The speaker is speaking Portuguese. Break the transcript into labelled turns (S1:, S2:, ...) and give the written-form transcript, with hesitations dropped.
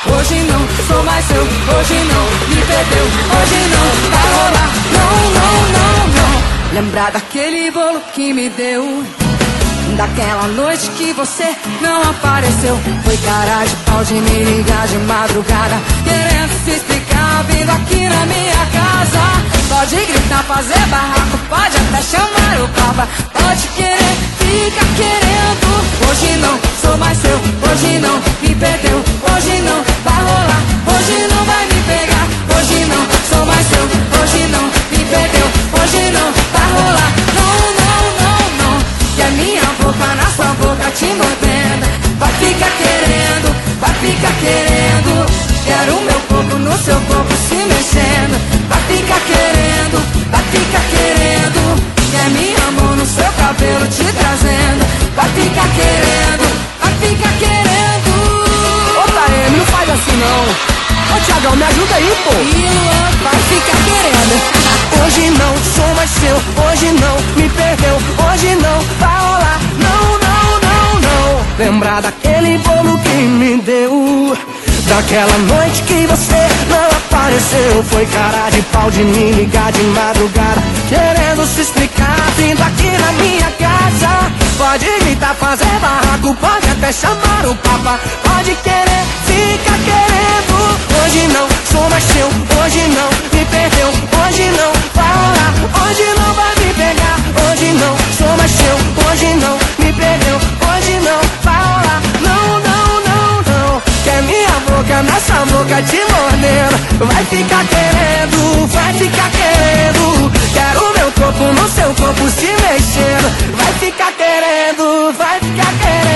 S1: hoje não sou mais seu, hoje não me perdeu, hoje não vai rolar, não, não, não, não. Lembrar daquele bolo que me deu, daquela noite que você não apareceu. Foi cara de pau de me ligar de madrugada, querendo se explicar, vindo aqui na minha casa. Pode gritar, fazer barraco, pode até chamar o papa, pode querer, fica querendo. Hoje não sou mais seu, hoje não me perdeu, hoje não vai rolar, hoje não vai me pegar. Hoje não sou mais seu, hoje não me perdeu, hoje não vai rolar, não, não, não, não. Que é minha boca na sua boca te mordendo, vai ficar querendo, vai ficar querendo. Quero o meu corpo no seu corpo se mexendo, vai ficar querendo, vai ficar querendo. Que é minha mão no seu cabelo te trazendo, vai ficar querendo, vai ficar querendo.
S2: Ô Taeme, não faz assim não. Ô Thiagão, me ajuda aí, pô.
S1: Vai ficar querendo.
S2: Hoje não sou mais seu, hoje não me perdeu, hoje não vai rolar, não, não, não, não. Lembrar daquele bolo que me deu, daquela noite que você não apareceu. Foi cara de pau de me ligar de madrugada, querendo se explicar, vindo aqui na minha casa. Pode gritar, fazer barraco, pode até chamar o papa, pode querer, fica querendo. Hoje não sou mais seu, hoje não me perdeu, hoje não vai rolar, hoje não vai me pegar. Hoje não sou mais seu, hoje não me perdeu, hoje não vai rolar, não, não, não, não. Que é minha boca nessa boca te mordendo, vai ficar querendo, vai ficar querendo. Quero o meu corpo no seu corpo se mexendo, vai ficar querendo, vai ficar querendo.